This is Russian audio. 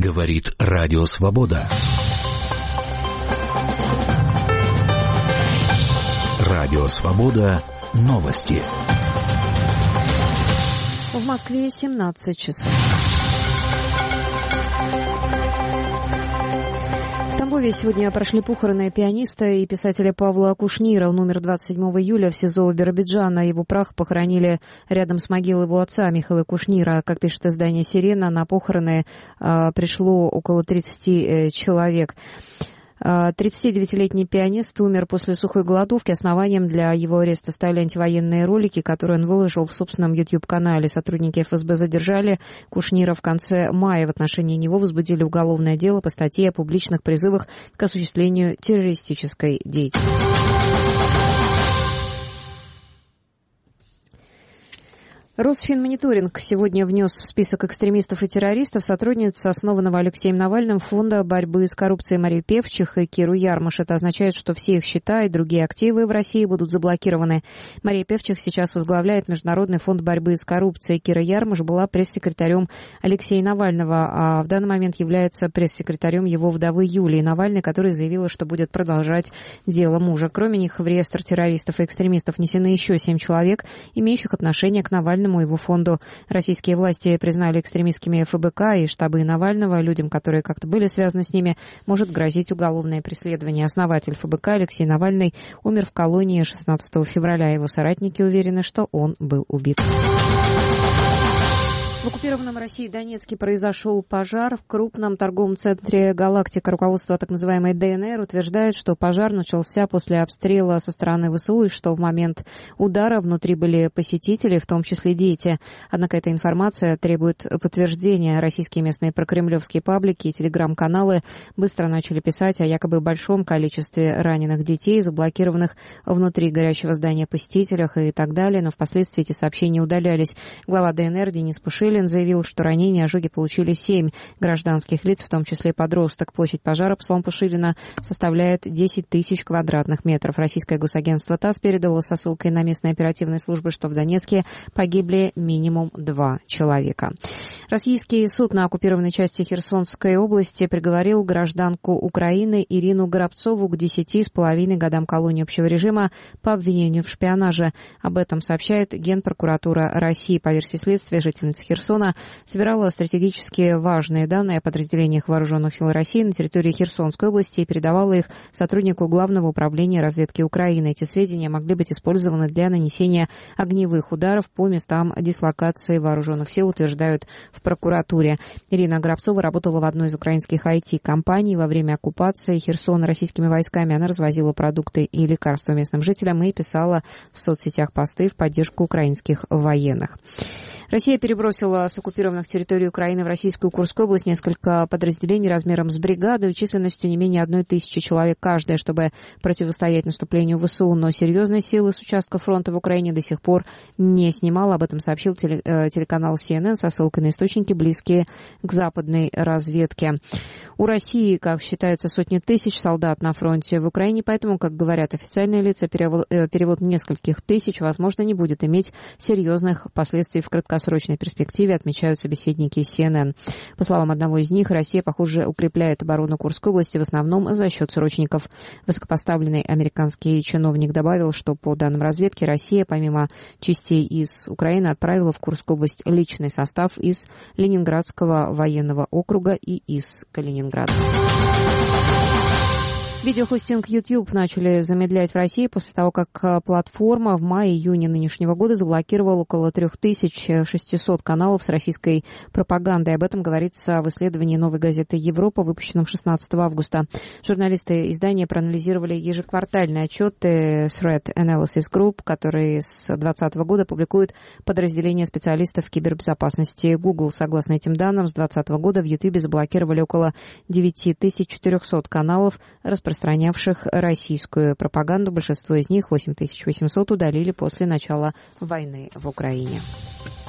Говорит Радио Свобода. Радио Свобода. Новости. В Москве 17 часов. В Тамбове сегодня прошли похороны пианиста и писателя Павла Кушнира. Он умер 27 июля в СИЗО Биробиджана. Его прах похоронили рядом с могилой его отца Михаила Кушнира. Как пишет издание «Сирена», на похороны пришло около 30 человек. 39-летний пианист умер после сухой голодовки. Основанием для его ареста стали антивоенные ролики, которые он выложил в собственном YouTube-канале. Сотрудники ФСБ задержали Кушнира в конце мая. В отношении него возбудили уголовное дело по статье о публичных призывах к осуществлению террористической деятельности. Росфинмониторинг сегодня внес в список экстремистов и террористов сотрудниц основанного Алексеем Навальным Фонда борьбы с коррупцией Марию Певчих и Киру Ярмаш. Это означает, что все их счета и другие активы в России будут заблокированы. Мария Певчих сейчас возглавляет Международный фонд борьбы с коррупцией. Кира Ярмаш была пресс-секретарем Алексея Навального, а в данный момент является пресс-секретарем его вдовы Юлии Навальной, которая заявила, что будет продолжать дело мужа. Кроме них в реестр террористов и экстремистов внесены еще 7 человек, имеющих отношение к Навальному и его фонду. Российские власти признали экстремистскими ФБК и штабы Навального. Людям, которые как-то были связаны с ними, может грозить уголовное преследование. Основатель ФБК Алексей Навальный умер в колонии 16 февраля. Его соратники уверены, что он был убит. В оккупированном Россией Донецке произошел пожар в крупном торговом центре «Галактика». Руководство так называемой ДНР утверждает, что пожар начался после обстрела со стороны ВСУ и что в момент удара внутри были посетители, в том числе дети. Однако эта информация требует подтверждения. Российские местные прокремлевские паблики и телеграм-каналы быстро начали писать о якобы большом количестве раненых детей, заблокированных внутри горящего здания посетителях и так далее. Но впоследствии эти сообщения удалялись. Глава ДНР Денис Пушилин заявил, что ранения и ожоги получили 7 гражданских лиц, в том числе подросток. Площадь пожара, по словам Пушилина, составляет 10 тысяч квадратных метров. Российское госагентство ТАСС передало со ссылкой на местные оперативные службы, что в Донецке погибли минимум 2 человека. Российский суд на оккупированной части Херсонской области приговорил гражданку Украины Ирину Горобцову к 10,5 годам колонии общего режима по обвинению в шпионаже. Об этом сообщает Генпрокуратура России. По версии следствия, жительница Херсона собирала стратегически важные данные о подразделениях Вооруженных сил России на территории Херсонской области и передавала их сотруднику Главного управления разведки Украины. Эти сведения могли быть использованы для нанесения огневых ударов по местам дислокации Вооруженных сил, утверждают в прокуратуре. Ирина Горобцова работала в одной из украинских IT-компаний. Во время оккупации Херсона российскими войсками она развозила продукты и лекарства местным жителям и писала в соцсетях посты в поддержку украинских военных. Россия перебросила с оккупированных территорий Украины в российскую Курскую область несколько подразделений размером с бригаду и численностью не менее 1000 человек каждая, чтобы противостоять наступлению ВСУ. Но серьезные силы с участков фронта в Украине до сих пор не снимала. Об этом сообщил телеканал CNN со ссылкой на источники, близкие к западной разведке. У России, как считается, сотни тысяч солдат на фронте в Украине, поэтому, как говорят официальные лица, перевод нескольких тысяч, возможно, не будет иметь серьезных последствий в краткосрочной перспективе, отмечают собеседники CNN. По словам одного из них, Россия, похоже, укрепляет оборону Курской области в основном за счет срочников. Высокопоставленный американский чиновник добавил, что по данным разведки Россия, помимо частей из Украины, отправила в Курскую область личный состав из Ленинградского военного округа и из Калининграда. Видеохостинг YouTube начали замедлять в России после того, как платформа в мае-июне нынешнего года заблокировала около 3600 каналов с российской пропагандой. Об этом говорится в исследовании «Новой газеты Европа», выпущенном 16 августа. Журналисты издания проанализировали ежеквартальные отчеты Threat Analysis Group, которые с 2020 года публикуют подразделение специалистов кибербезопасности Google. Согласно этим данным, с 2020 года в YouTube заблокировали около 9400 каналов, распространявших российскую пропаганду. Большинство из них, 8800, удалили после начала войны в Украине.